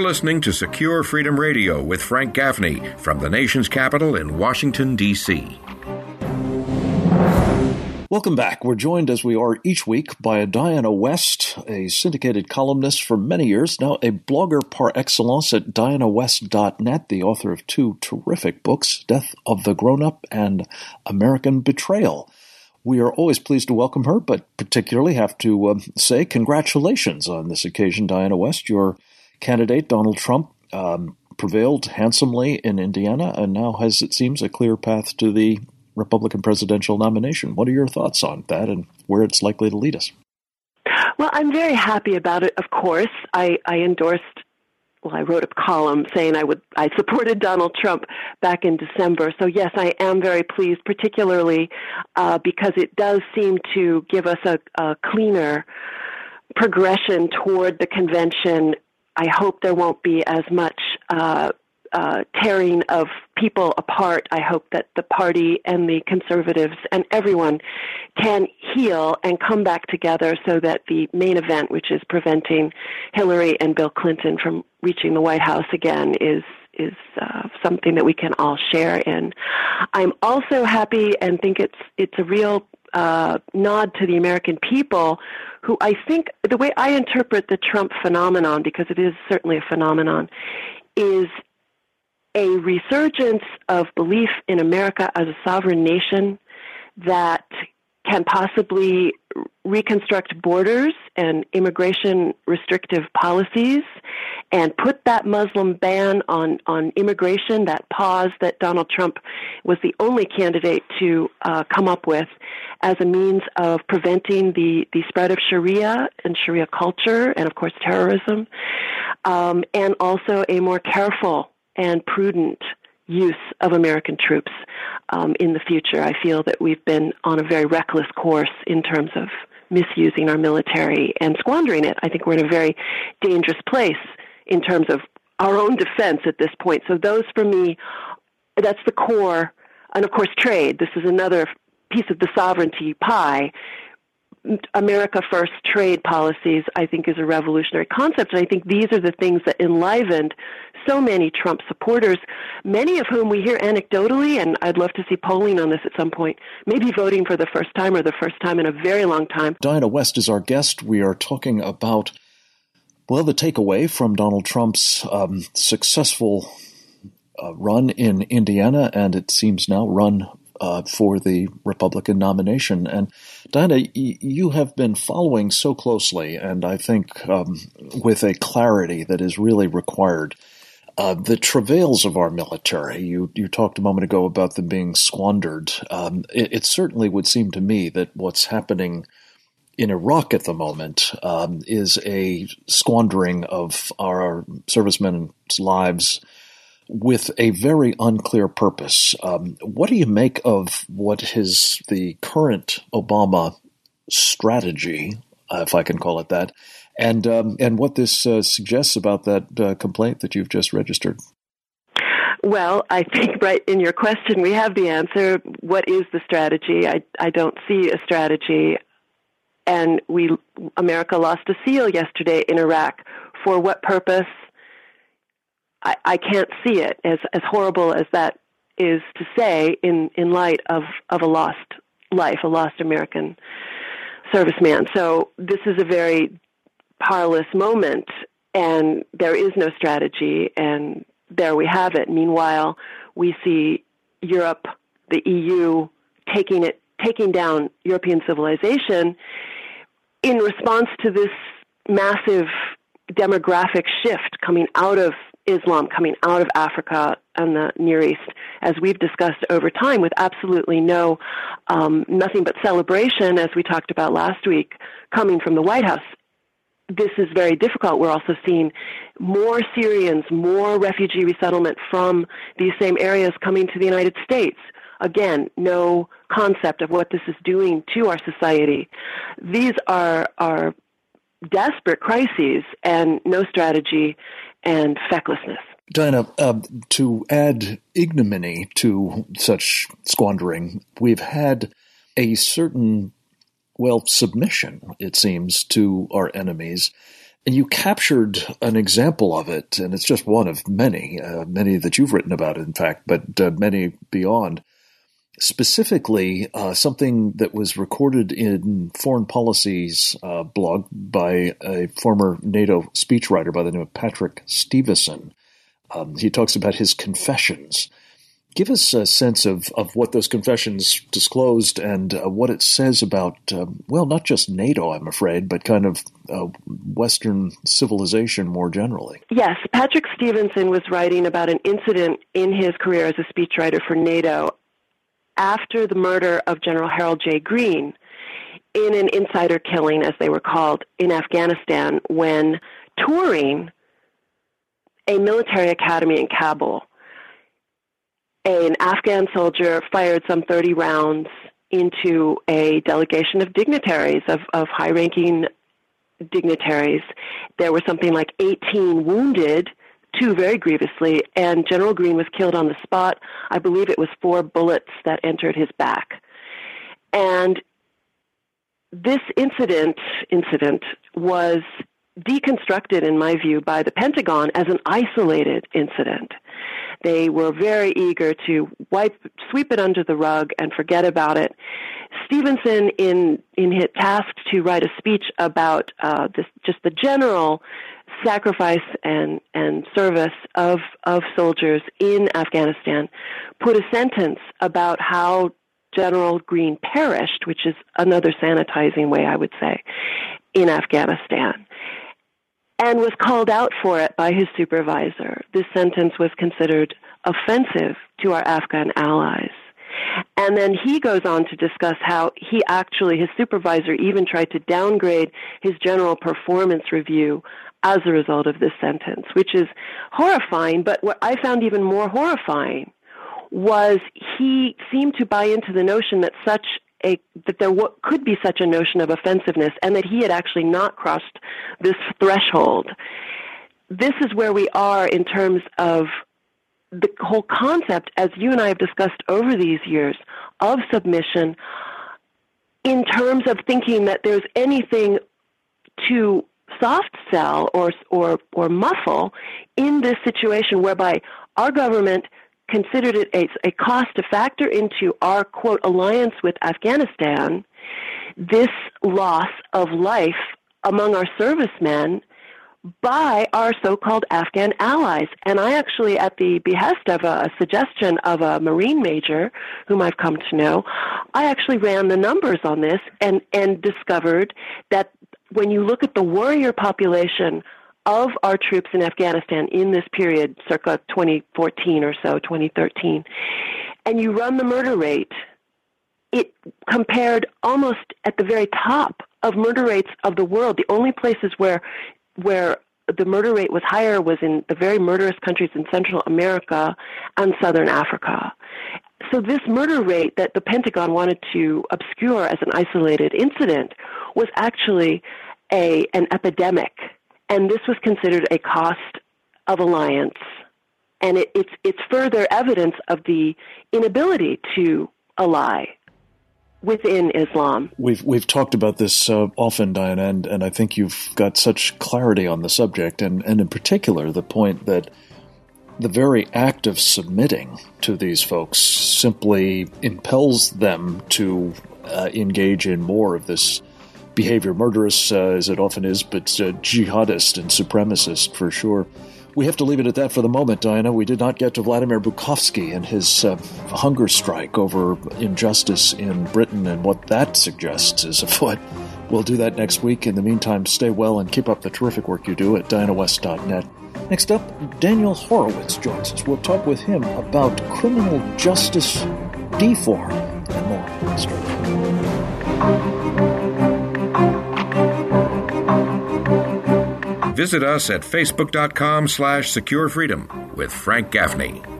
listening to Secure Freedom Radio with Frank Gaffney from the nation's capital in Washington, D.C. Welcome back. We're joined, as we are each week, by Diana West, a syndicated columnist for many years, now a blogger par excellence at dianawest.net, the author of two terrific books, Death of the Grown-Up and American Betrayal. We are always pleased to welcome her, but particularly have to say congratulations on this occasion, Diana West. Your candidate, Donald Trump, prevailed handsomely in Indiana and now has, it seems, a clear path to the Republican presidential nomination. What are your thoughts on that and where it's likely to lead us? Well, I'm very happy about it, of course. I wrote a column saying I supported Donald Trump back in December. So yes, I am very pleased, particularly because it does seem to give us a cleaner progression toward the convention. I hope there won't be as much tearing of people apart. I hope that the party and the conservatives and everyone can heal and come back together so that the main event, which is preventing Hillary and Bill Clinton from reaching the White House again, is something that we can all share in. I'm also happy and think it's a real nod to the American people who, I think, the way I interpret the Trump phenomenon, because it is certainly a phenomenon, is a resurgence of belief in America as a sovereign nation that can possibly reconstruct borders and immigration restrictive policies and put that Muslim ban on immigration, that pause that Donald Trump was the only candidate to come up with as a means of preventing the spread of Sharia and Sharia culture and, of course, terrorism, and also a more careful and prudent use of American troops in the future. I feel that we've been on a very reckless course in terms of misusing our military and squandering it. I think we're in a very dangerous place in terms of our own defense at this point. So those, for me, that's the core. And, of course, trade. This is another piece of the sovereignty pie. America First trade policies, I think, is a revolutionary concept. And I think these are the things that enlivened so many Trump supporters, many of whom we hear anecdotally, and I'd love to see polling on this at some point, maybe voting for the first time or the first time in a very long time. Diana West is our guest. We are talking about, well, the takeaway from Donald Trump's successful run in Indiana, and it seems now run for the Republican nomination. And Diana, you have been following so closely, and I think with a clarity that is really required, the travails of our military. You talked a moment ago about them being squandered. It certainly would seem to me that what's happening in Iraq at the moment is a squandering of our servicemen's lives with a very unclear purpose. What do you make of what is the current Obama strategy, if I can call it that, and what this suggests about that complaint that you've just registered? Well, I think right in your question we have the answer. What is the strategy? I don't see a strategy. And America lost a SEAL yesterday in Iraq. For what purpose? I can't see it, as horrible as that is to say, in light of a lost life, a lost American serviceman. So this is a very parlous moment, and there is no strategy, and there we have it. Meanwhile, we see Europe, the EU, taking down European civilization in response to this massive demographic shift coming out of Islam, coming out of Africa and the Near East, as we've discussed over time, with absolutely nothing but celebration, as we talked about last week, coming from the White House. This is very difficult. We're also seeing more Syrians, more refugee resettlement from these same areas coming to the United States. Again, no concept of what this is doing to our society. These are desperate crises and no strategy and fecklessness. Diana, to add ignominy to such squandering, we've had a certain, submission, it seems, to our enemies. And you captured an example of it, and it's just one of many, many that you've written about, in fact, but many beyond. Specifically, something that was recorded in Foreign Policy's blog by a former NATO speechwriter by the name of Patrick Stevenson. He talks about his confessions. Give us a sense of what those confessions disclosed and what it says about, not just NATO, I'm afraid, but kind of Western civilization more generally. Yes, Patrick Stevenson was writing about an incident in his career as a speechwriter for NATO after the murder of General Harold J. Greene in an insider killing, as they were called, in Afghanistan when touring a military academy in Kabul. An Afghan soldier fired some 30 rounds into a delegation of dignitaries, of high-ranking dignitaries. There were something like 18 wounded, 2 very grievously, and General Greene was killed on the spot. I believe it was 4 bullets that entered his back. And this incident was deconstructed, in my view, by the Pentagon as an isolated incident. They were very eager to sweep it under the rug and forget about it. Stevenson, in his tasked to write a speech about just the general sacrifice and service of soldiers in Afghanistan, put a sentence about how General Greene perished, which is another sanitizing way, I would say, in Afghanistan, and was called out for it by his supervisor. This sentence was considered offensive to our Afghan allies. And then he goes on to discuss how his supervisor even tried to downgrade his general performance review as a result of this sentence, which is horrifying. But what I found even more horrifying was he seemed to buy into the notion that there could be such a notion of offensiveness, and that he had actually not crossed this threshold. This is where we are in terms of the whole concept, as you and I have discussed over these years, of submission, in terms of thinking that there's anything to soft sell or muffle in this situation, whereby our government considered it a cost to factor into our, quote, alliance with Afghanistan, this loss of life among our servicemen by our so-called Afghan allies. And I actually, at the behest of a suggestion of a Marine major, whom I've come to know, I actually ran the numbers on this and discovered that when you look at the warrior population of our troops in Afghanistan in this period, circa 2014 or so, 2013, and you run the murder rate, it compared almost at the very top of murder rates of the world. The only places where the murder rate was higher was in the very murderous countries in Central America and Southern Africa. So this murder rate that the Pentagon wanted to obscure as an isolated incident was actually an epidemic. And this was considered a cost of alliance. And it's further evidence of the inability to ally within Islam. We've talked about this often, Diana, and I think you've got such clarity on the subject, and in particular the point that the very act of submitting to these folks simply impels them to engage in more of this behavior, murderous as it often is, but jihadist and supremacist for sure. We have to leave it at that for the moment, Diana. We did not get to Vladimir Bukovsky and his hunger strike over injustice in Britain and what that suggests is afoot. We'll do that next week. In the meantime, stay well and keep up the terrific work you do at dianawest.net. Next up, Daniel Horowitz joins us. We'll talk with him about criminal justice reform and more. Straight ahead. Visit us at facebook.com/securefreedom with Frank Gaffney.